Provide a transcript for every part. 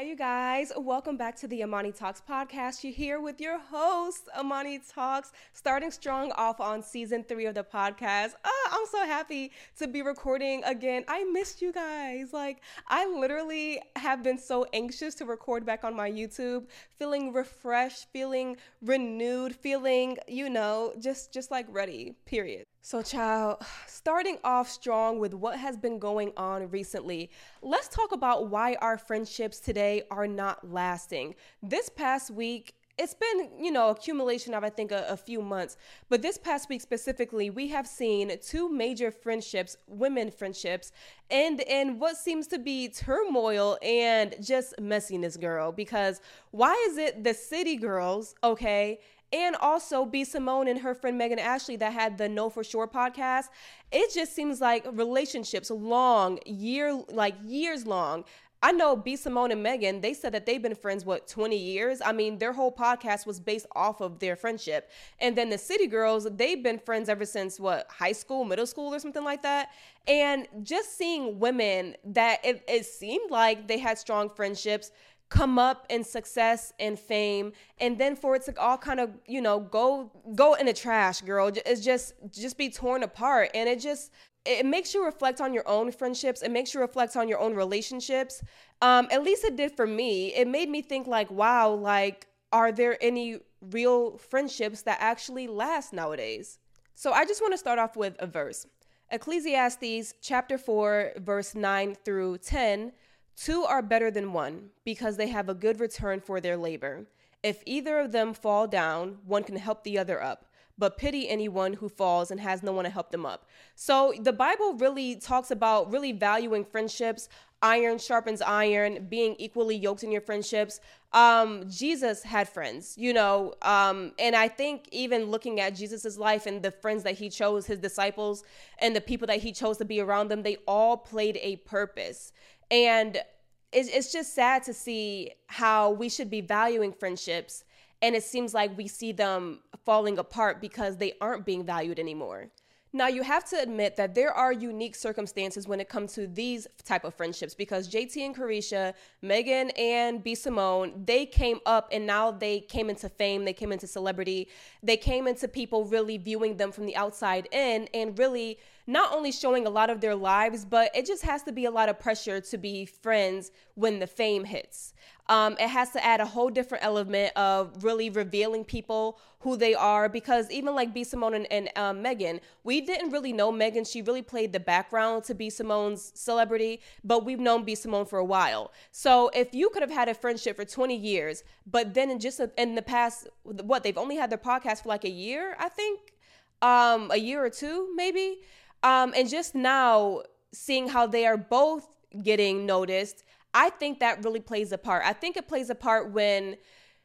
you guys. Welcome back to the Amani Talks podcast. You're here with your host, Amani Talks, starting strong off on season 3 of the podcast. I'm so happy to be recording again. I missed you guys. I literally have been so anxious to record back on my YouTube, feeling refreshed, feeling renewed, feeling, just like ready, period. So, child, starting off strong with what has been going on recently, let's talk about why our friendships today are not lasting. This past week, it's been, accumulation of, I think, a few months. But this past week specifically, we have seen two major friendships, women friendships, end in what seems to be turmoil and just messiness, girl. Because why is it the city girls, okay, and also B. Simone and her friend Megan Ashley that had the Know For Sure podcast? It just seems like relationships years long. I know B. Simone and Megan, they said that they've been friends, 20 years? I mean, their whole podcast was based off of their friendship. And then the City Girls, they've been friends ever since, high school, middle school, or something like that. And just seeing women that it seemed like they had strong friendships come up in success and fame, and then for it to all kind of, go in the trash, girl. It's just be torn apart. And it makes you reflect on your own friendships. It makes you reflect on your own relationships. At least it did for me. It made me think wow, are there any real friendships that actually last nowadays? So I just want to start off with a verse. Ecclesiastes chapter 4, verse 9 through 10. Two are better than one because they have a good return for their labor. If either of them fall down, one can help the other up. But pity anyone who falls and has no one to help them up. So the Bible really talks about really valuing friendships. Iron sharpens iron, being equally yoked in your friendships. Jesus had friends, and I think even looking at Jesus's life and the friends that he chose, his disciples, and the people that he chose to be around them, they all played a purpose. And it's just sad to see how we should be valuing friendships, and it seems like we see them falling apart because they aren't being valued anymore. Now, you have to admit that there are unique circumstances when it comes to these type of friendships, because JT and Carisha, Megan and B. Simone, they came up and now they came into fame, they came into celebrity, they came into people really viewing them from the outside in and really not only showing a lot of their lives, but it just has to be a lot of pressure to be friends when the fame hits. It has to add a whole different element of really revealing people who they are, because even like B. Simone and Megan, we didn't really know Megan. She really played the background to B. Simone's celebrity, but we've known B. Simone for a while. So if you could have had a friendship for 20 years, but then in the past, they've only had their podcast for a year, I think, a year or two, maybe. And just now seeing how they are both getting noticed, I think that really plays a part. I think it plays a part when,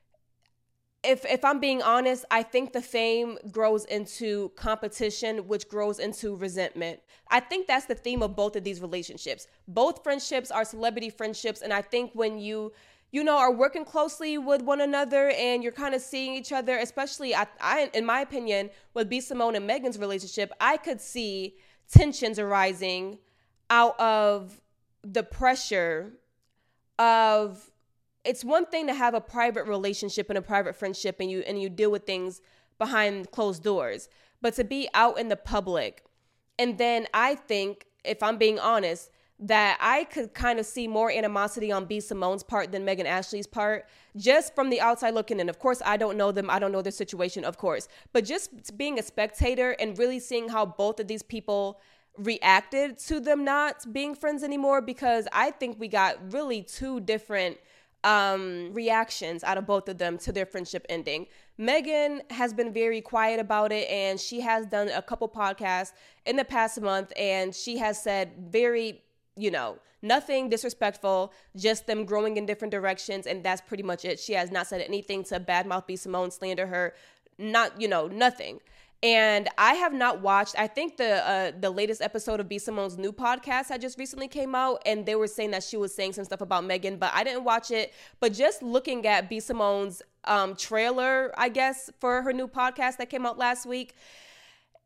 if I'm being honest, I think the fame grows into competition, which grows into resentment. I think that's the theme of both of these relationships. Both friendships are celebrity friendships. And I think when you are working closely with one another and you're kind of seeing each other, especially I in my opinion, with B. Simone and Megan's relationship, I could see tensions arising out of the pressure of, it's one thing to have a private relationship and a private friendship and you deal with things behind closed doors, but to be out in the public. And then I think, if I'm being honest, that I could kind of see more animosity on B. Simone's part than Megan Ashley's part, just from the outside looking in. Of course, I don't know them. I don't know their situation, of course. But just being a spectator and really seeing how both of these people reacted to them not being friends anymore, because I think we got really two different reactions out of both of them to their friendship ending. Megan has been very quiet about it, and she has done a couple podcasts in the past month, and she has said very, nothing disrespectful, just them growing in different directions, and that's pretty much it. She has not said anything to badmouth B. Simone, slander her, nothing. And I have not watched, I think the latest episode of B. Simone's new podcast that just recently came out, and they were saying that she was saying some stuff about Megan, but I didn't watch it. But just looking at B. Simone's trailer, I guess, for her new podcast that came out last week,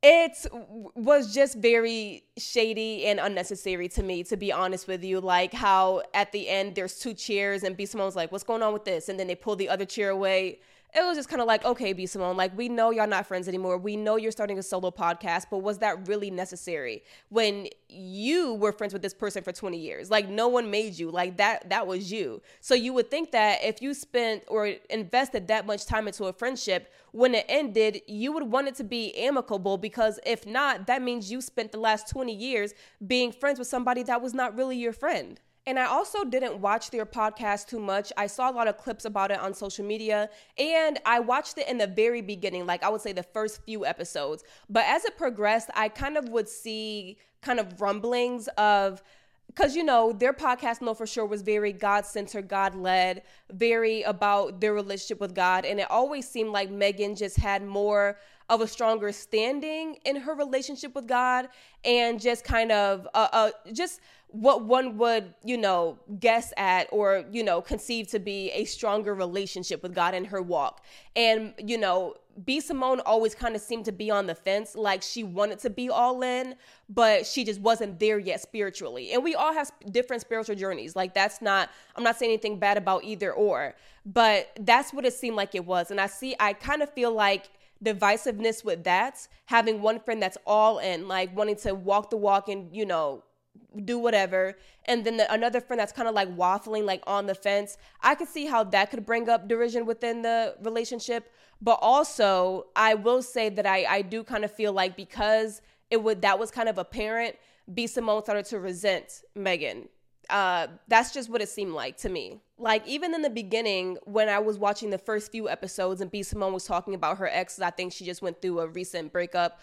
It was just very shady and unnecessary to me, to be honest with you. Like how at the end there's two chairs and B. Simone's like, what's going on with this? And then they pull the other chair away. It was just kind of like, okay, B. Simone, like we know y'all not friends anymore. We know you're starting a solo podcast, but was that really necessary when you were friends with this person for 20 years? Like no one made you. Like that was you. So you would think that if you spent or invested that much time into a friendship, when it ended, you would want it to be amicable, because if not, that means you spent the last 20 years being friends with somebody that was not really your friend. And I also didn't watch their podcast too much. I saw a lot of clips about it on social media, and I watched it in the very beginning, like I would say the first few episodes. But as it progressed, I kind of would see kind of rumblings of, because, you know, their podcast, No For Sure, was very God-centered, God-led, very about their relationship with God. And it always seemed like Megan just had more of a stronger standing in her relationship with God, and just kind of just what one would, you know, guess at or, you know, conceive to be a stronger relationship with God in her walk. And, you know, B. Simone always kind of seemed to be on the fence, like she wanted to be all in, but she just wasn't there yet spiritually. And we all have different spiritual journeys. Like I'm not saying anything bad about either or, but that's what it seemed like it was. And I kind of feel like divisiveness with that, having one friend that's all in, like wanting to walk the walk and, you know, do whatever, and then another friend that's kind of like waffling, like on the fence. I could see how that could bring up derision within the relationship. But also, I will say that I do kind of feel like because that was kind of apparent, B. Simone started to resent Megan. That's just what it seemed like to me. Like even in the beginning, when I was watching the first few episodes and B. Simone was talking about her exes, I think she just went through a recent breakup.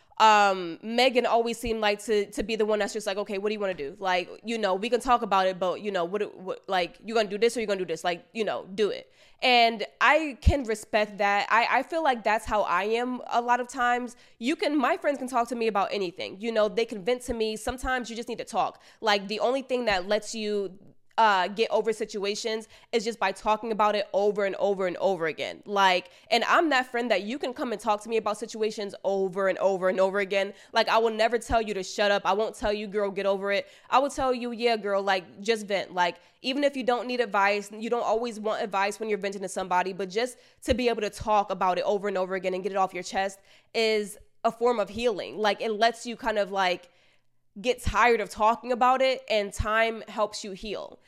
Megan always seemed like to be the one that's just like, okay, what do you want to do? Like, you know, we can talk about it, but you know, what like, you gonna do this or you gonna do this? Like, you know, do it. And I can respect that. I feel like that's how I am a lot of times. My friends can talk to me about anything. You know, they can vent to me. Sometimes you just need to talk. Like the only thing that lets you get over situations is just by talking about it over and over and over again. Like, and I'm that friend that you can come and talk to me about situations over and over and over again. Like, I will never tell you to shut up. I won't tell you, girl, get over it. I will tell you, yeah, girl, like, just vent. Like, even if you don't need advice, you don't always want advice when you're venting to somebody, but just to be able to talk about it over and over again and get it off your chest is a form of healing. Like, it lets you kind of like get tired of talking about it, and time helps you heal.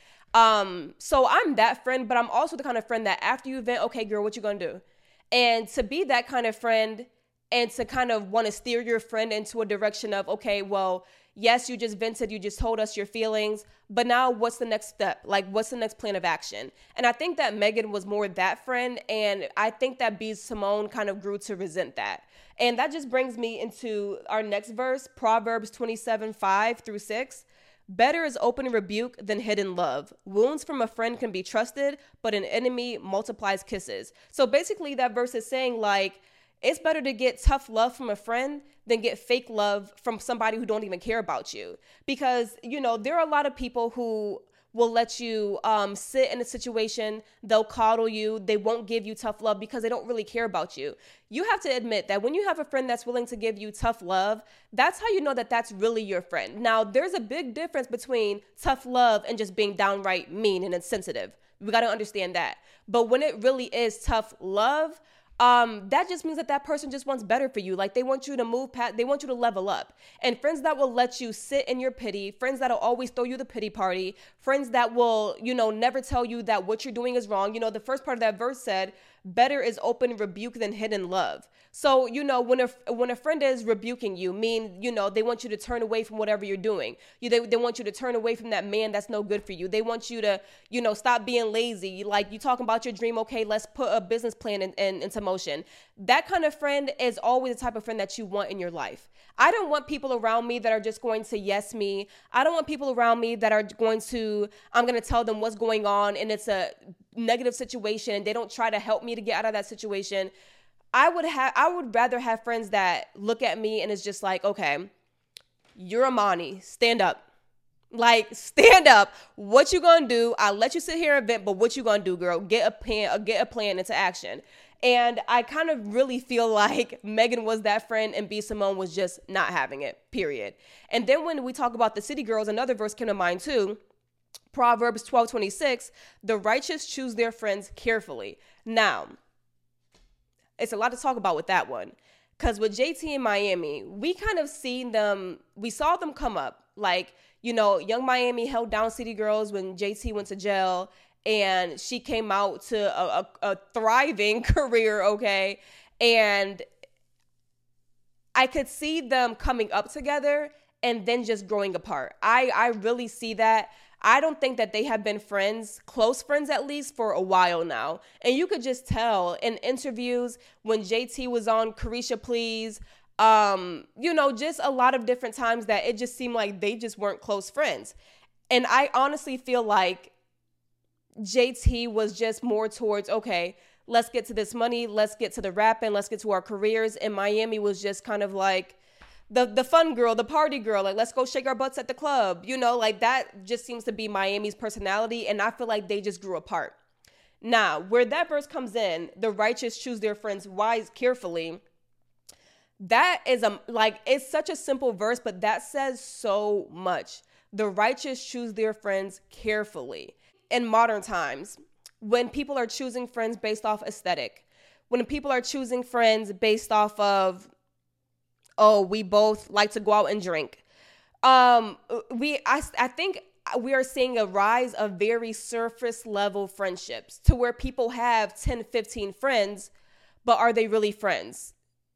So I'm that friend, but I'm also the kind of friend that after you vent, okay, girl, what you gonna do? And to be that kind of friend and to kind of want to steer your friend into a direction of, okay, well, yes, you just vented, you just told us your feelings, but now what's the next step? Like, what's the next plan of action? And I think that Megan was more that friend, and I think that B. Simone kind of grew to resent that. And that just brings me into our next verse, Proverbs 27:5-6. Better is open rebuke than hidden love. Wounds from a friend can be trusted, but an enemy multiplies kisses. So basically that verse is saying, like, it's better to get tough love from a friend than get fake love from somebody who don't even care about you. Because, you know, there are a lot of people who will let you sit in a situation, they'll coddle you, they won't give you tough love because they don't really care about you. You have to admit that when you have a friend that's willing to give you tough love, that's how you know that that's really your friend. Now, there's a big difference between tough love and just being downright mean and insensitive. We got to understand that. But when it really is tough love, that just means that person just wants better for you. Like, they want you to move past, they want you to level up. And friends that will let you sit in your pity, friends that'll always throw you the pity party, friends that will, you know, never tell you that what you're doing is wrong. You know, the first part of that verse said, better is open rebuke than hidden love. So, you know, when a friend is rebuking you, you know, they want you to turn away from whatever you're doing. They want you to turn away from that man that's no good for you. They want you to, you know, stop being lazy. Like, you talking about your dream, okay, let's put a business plan into motion. That kind of friend is always the type of friend that you want in your life. I don't want people around me that are just going to yes me. I don't want people around me that are going to, I'm going to tell them what's going on and it's a negative situation and they don't try to help me to get out of that situation. I would rather have friends that look at me and it's just like, okay, you're Amani, stand up. Like, stand up. What you gonna do? I'll let you sit here and vent, but what you gonna do, girl? Get a plan into action. And I kind of really feel like Megan was that friend and B. Simone was just not having it, period. And then when we talk about the city girls, another verse came to mind too. Proverbs 12:26, the righteous choose their friends carefully. Now, it's a lot to talk about with that one. Because with JT in Miami, we kind of we saw them come up. Like, Young Miami held down City Girls when JT went to jail. And she came out to a thriving career, okay? And I could see them coming up together and then just growing apart. I really see that. I don't think that they have been friends, close friends at least, for a while now. And you could just tell in interviews when JT was on Carisha Please, just a lot of different times that it just seemed like they just weren't close friends. And I honestly feel like JT was just more towards, okay, let's get to this money, let's get to the rapping, let's get to our careers. And Miami was just kind of like the fun girl, the party girl, like, let's go shake our butts at the club. Like that just seems to be Miami's personality. And I feel like they just grew apart. Now, where that verse comes in, the righteous choose their friends carefully. That is it's such a simple verse, but that says so much. The righteous choose their friends carefully. In modern times, when people are choosing friends based off aesthetic, when people are choosing friends based off of, we both like to go out and drink. I think we are seeing a rise of very surface level friendships to where people have 10, 15 friends, but are they really friends?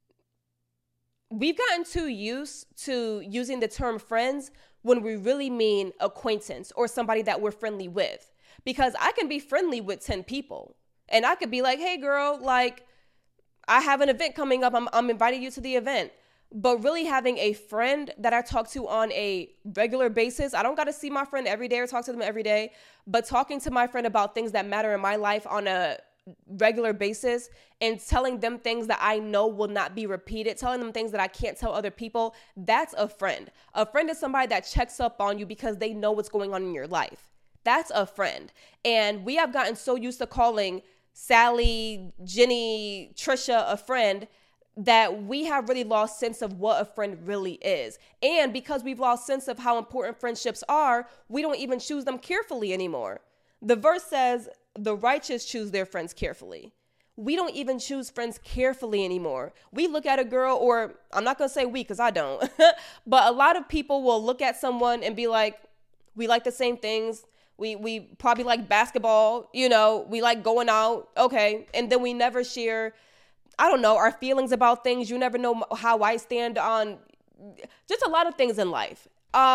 We've gotten too used to using the term friends when we really mean acquaintance or somebody that we're friendly with. Because I can be friendly with 10 people and I could be like, hey girl, like I have an event coming up. I'm inviting you to the event. But really having a friend that I talk to on a regular basis, I don't got to see my friend every day or talk to them every day, but talking to my friend about things that matter in my life on a regular basis and telling them things that I know will not be repeated, telling them things that I can't tell other people, that's a friend. A friend is somebody that checks up on you because they know what's going on in your life. That's a friend. And we have gotten so used to calling Sally, Jenny, Trisha a friend that we have really lost sense of what a friend really is. And because we've lost sense of how important friendships are, we don't even choose them carefully anymore. The verse says, the righteous choose their friends carefully. We don't even choose friends carefully anymore. We look at a girl, or I'm not going to say we because I don't, but a lot of people will look at someone and be like, we like the same things. We probably like basketball, we like going out. Okay. And then we never share, I don't know, our feelings about things. You never know how I stand on just a lot of things in life.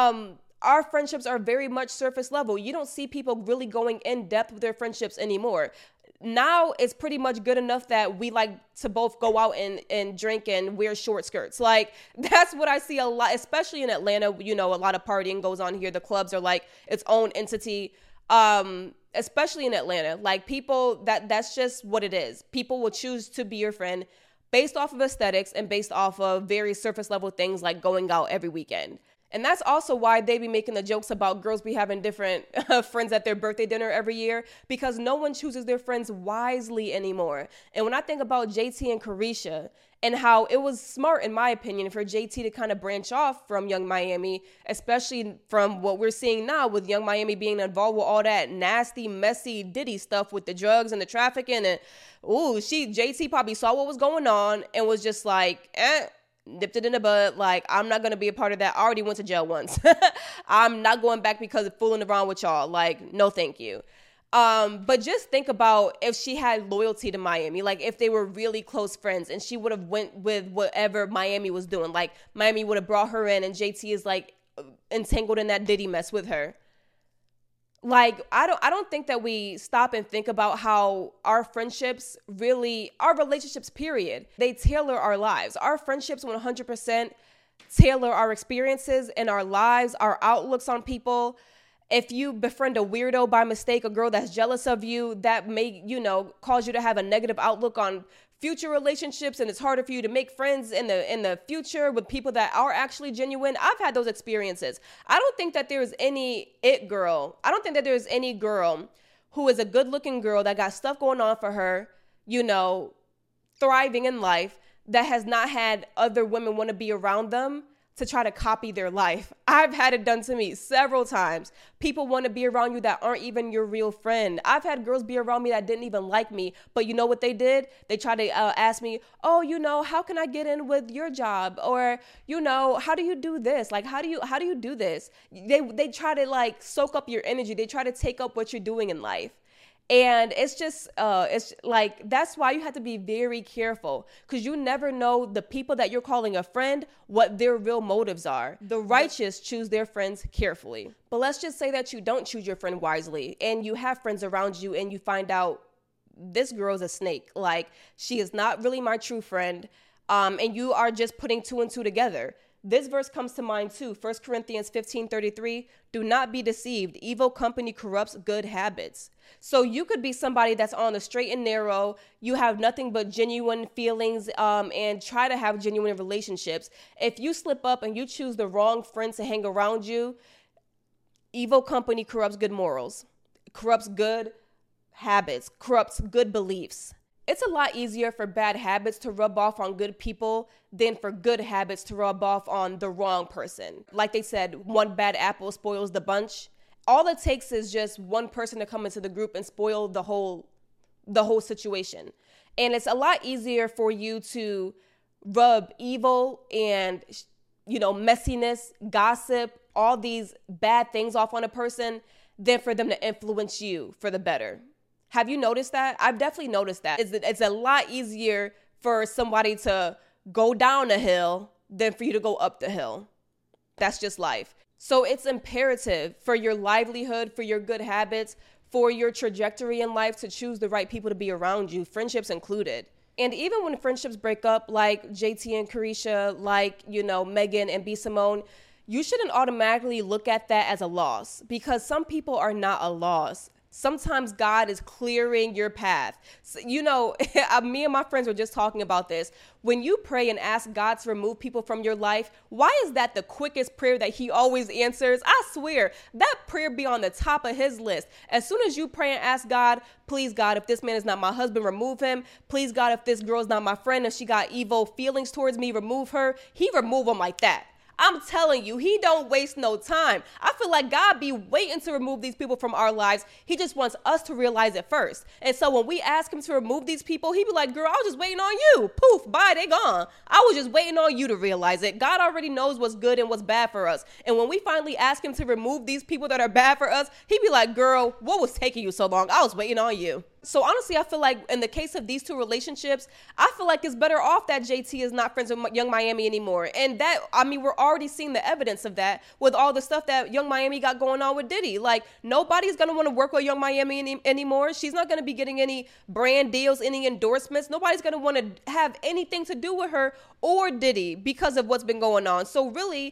Our friendships are very much surface level. You don't see people really going in depth with their friendships anymore. Now it's pretty much good enough that we like to both go out and drink and wear short skirts. Like that's what I see a lot, especially in Atlanta. A lot of partying goes on here. The clubs are like its own entity. Especially in Atlanta, like people that's just what it is. People will choose to be your friend based off of aesthetics and based off of very surface level things like going out every weekend. And that's also why they be making the jokes about girls be having different friends at their birthday dinner every year, because no one chooses their friends wisely anymore. And when I think about JT and Carisha and how it was smart, in my opinion, for JT to kind of branch off from Young Miami, especially from what we're seeing now with Young Miami being involved with all that nasty, messy Diddy stuff with the drugs and the trafficking. And JT probably saw what was going on and was just like, nipped it in the bud. Like, I'm not going to be a part of that. I already went to jail once. I'm not going back because of fooling around with y'all. Like, no, thank you. But just think about if she had loyalty to Miami, like if they were really close friends and she would have went with whatever Miami was doing, like Miami would have brought her in and JT is like entangled in that Diddy mess with her. Like, I don't think that we stop and think about how our friendships really, our relationships, period, they tailor our lives. Our friendships 100% tailor our experiences and our lives, our outlooks on people. If you befriend a weirdo by mistake, a girl that's jealous of you, that may, cause you to have a negative outlook on future relationships, and it's harder for you to make friends in the future with people that are actually genuine. I've had those experiences. I don't think that there's any it girl. I don't think that there's any girl who is a good-looking girl that got stuff going on for her, thriving in life that has not had other women want to be around them to try to copy their life. I've had it done to me several times. People want to be around you that aren't even your real friend. I've had girls be around me that didn't even like me, but you know what they did? They tried to ask me, oh, how can I get in with your job? Or, how do you do this? Like, how do you do this? They try to like soak up your energy. They try to take up what you're doing in life. And it's like, that's why you have to be very careful, because you never know the people that you're calling a friend, what their real motives are. The righteous choose their friends carefully. But let's just say that you don't choose your friend wisely and you have friends around you and you find out this girl's a snake. Like, she is not really my true friend. And you are just putting two and two together. This verse comes to mind too. 1 Corinthians 15:33. Do not be deceived. Evil company corrupts good habits. So you could be somebody that's on the straight and narrow. You have nothing but genuine feelings and try to have genuine relationships. If you slip up and you choose the wrong friends to hang around you, evil company corrupts good morals, corrupts good habits, corrupts good beliefs. It's a lot easier for bad habits to rub off on good people than for good habits to rub off on the wrong person. Like they said, one bad apple spoils the bunch. All it takes is just one person to come into the group and spoil the whole situation. And it's a lot easier for you to rub evil and, messiness, gossip, all these bad things off on a person than for them to influence you for the better. Have you noticed that? I've definitely noticed that. It's a lot easier for somebody to go down a hill than for you to go up the hill. That's just life. So it's imperative for your livelihood, for your good habits, for your trajectory in life to choose the right people to be around you, friendships included. And even when friendships break up, like JT and Carisha, like, Megan and B. Simone, you shouldn't automatically look at that as a loss, because some people are not a loss. Sometimes God is clearing your path. So, me and my friends were just talking about this. When you pray and ask God to remove people from your life, why is that the quickest prayer that he always answers? I swear, that prayer be on the top of his list. As soon as you pray and ask God, please God, if this man is not my husband, remove him. Please God, if this girl's not my friend, if she got evil feelings towards me, remove her. He remove them like that. I'm telling you, he don't waste no time. I feel like God be waiting to remove these people from our lives. He just wants us to realize it first. And so when we ask him to remove these people, he be like, girl, I was just waiting on you. Poof, bye, they gone. I was just waiting on you to realize it. God already knows what's good and what's bad for us. And when we finally ask him to remove these people that are bad for us, he be like, girl, what was taking you so long? I was waiting on you. So honestly, I feel like in the case of these two relationships, I feel like it's better off that JT is not friends with Young Miami anymore. And we're already seeing the evidence of that with all the stuff that Young Miami got going on with Diddy. Like, nobody's going to want to work with Young Miami anymore. She's not going to be getting any brand deals, any endorsements. Nobody's going to want to have anything to do with her or Diddy because of what's been going on. So really,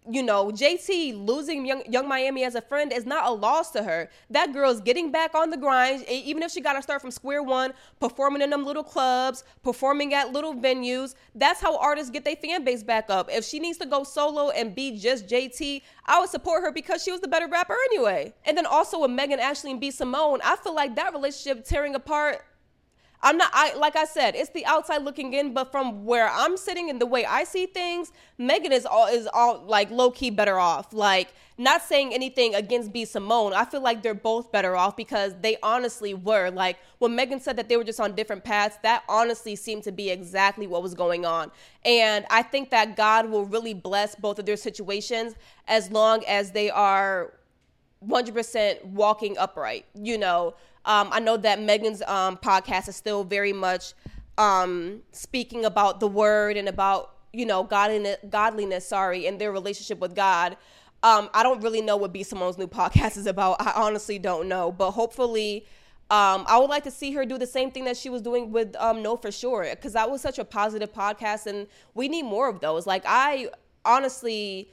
JT losing Young Miami as a friend is not a loss to her. That girl's getting back on the grind, even if she got to start from square one, performing in them little clubs, performing at little venues. That's how artists get their fan base back up. If she needs to go solo and be just JT, I would support her because she was the better rapper anyway. And then also with Megan, Ashley, and B. Simone, I feel like that relationship tearing apart, like I said, it's the outside looking in, but from where I'm sitting and the way I see things, Megan is all like low key better off. Like, not saying anything against B. Simone. I feel like they're both better off because they honestly were. Like, when Megan said that they were just on different paths, that honestly seemed to be exactly what was going on. And I think that God will really bless both of their situations as long as they are 100% walking upright, I know that Megan's podcast is still very much speaking about the word and about, godliness, and their relationship with God. I don't really know what B. Simone's new podcast is about. I honestly don't know. But hopefully, I would like to see her do the same thing that she was doing with Know For Sure, because that was such a positive podcast, and we need more of those. Like, I honestly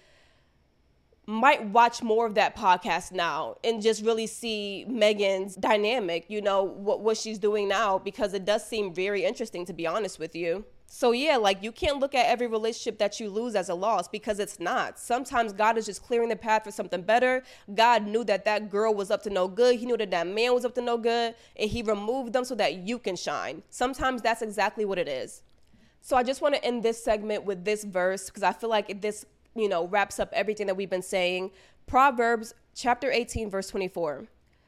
might watch more of that podcast now and just really see Megan's dynamic, what she's doing now, because it does seem very interesting, to be honest with you. So yeah, like you can't look at every relationship that you lose as a loss, because it's not. Sometimes God is just clearing the path for something better. God knew that that girl was up to no good. He knew that that man was up to no good, and he removed them so that you can shine. Sometimes that's exactly what it is. So I just want to end this segment with this verse, because I feel like this, wraps up everything that we've been saying. Proverbs chapter 18, verse 24.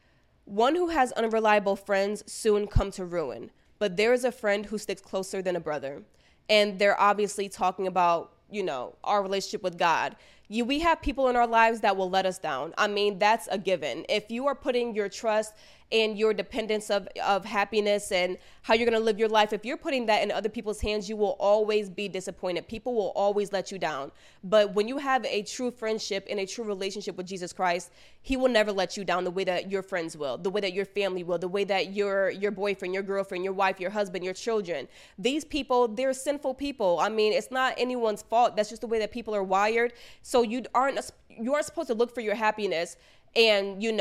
One who has unreliable friends soon come to ruin, but there is a friend who sticks closer than a brother. And they're obviously talking about, our relationship with God. We have people in our lives that will let us down. I mean, that's a given. If you are putting your trust and your dependence of happiness and how you're going to live your life, if you're putting that in other people's hands, you will always be disappointed. People will always let you down. But when you have a true friendship and a true relationship with Jesus Christ, he will never let you down the way that your friends will, the way that your family will, the way that your boyfriend, your girlfriend, your wife, your husband, your children. These people, they're sinful people. I mean, it's not anyone's fault. That's just the way that people are wired. So you aren't supposed to look for your happiness and, your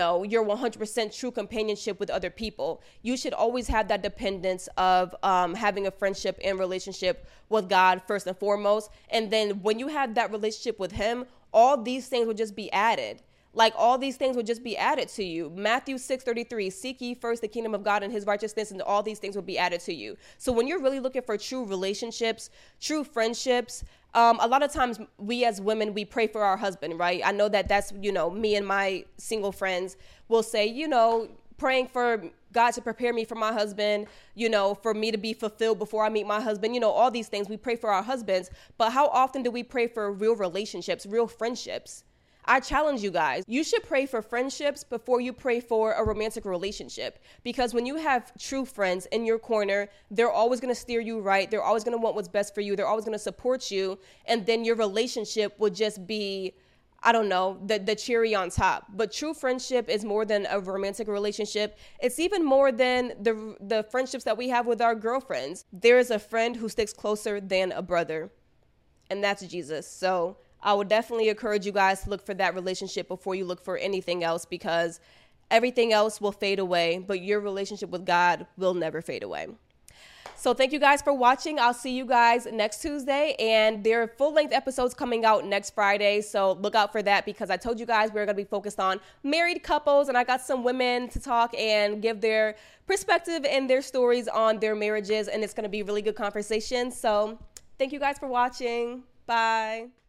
100% true companionship with other people. You should always have that dependence of having a friendship and relationship with God first and foremost. And then when you have that relationship with him, all these things will just be added. Like all these things will just be added to you. Matthew 6:33, seek ye first the kingdom of God and his righteousness, and all these things will be added to you. So when you're really looking for true relationships, true friendships, a lot of times we as women, we pray for our husband, right? I know that's, me and my single friends will say, praying for God to prepare me for my husband, for me to be fulfilled before I meet my husband, all these things. We pray for our husbands. But how often do we pray for real relationships, real friendships? I challenge you guys. You should pray for friendships before you pray for a romantic relationship. Because when you have true friends in your corner, they're always going to steer you right. They're always going to want what's best for you. They're always going to support you. And then your relationship will just be, I don't know, the cherry on top. But true friendship is more than a romantic relationship. It's even more than the friendships that we have with our girlfriends. There is a friend who sticks closer than a brother, and that's Jesus. So I would definitely encourage you guys to look for that relationship before you look for anything else, because everything else will fade away, but your relationship with God will never fade away. So thank you guys for watching. I'll see you guys next Tuesday, and there are full-length episodes coming out next Friday, so look out for that, because I told you guys we're going to be focused on married couples, and I got some women to talk and give their perspective and their stories on their marriages, and it's going to be a really good conversation. So thank you guys for watching. Bye.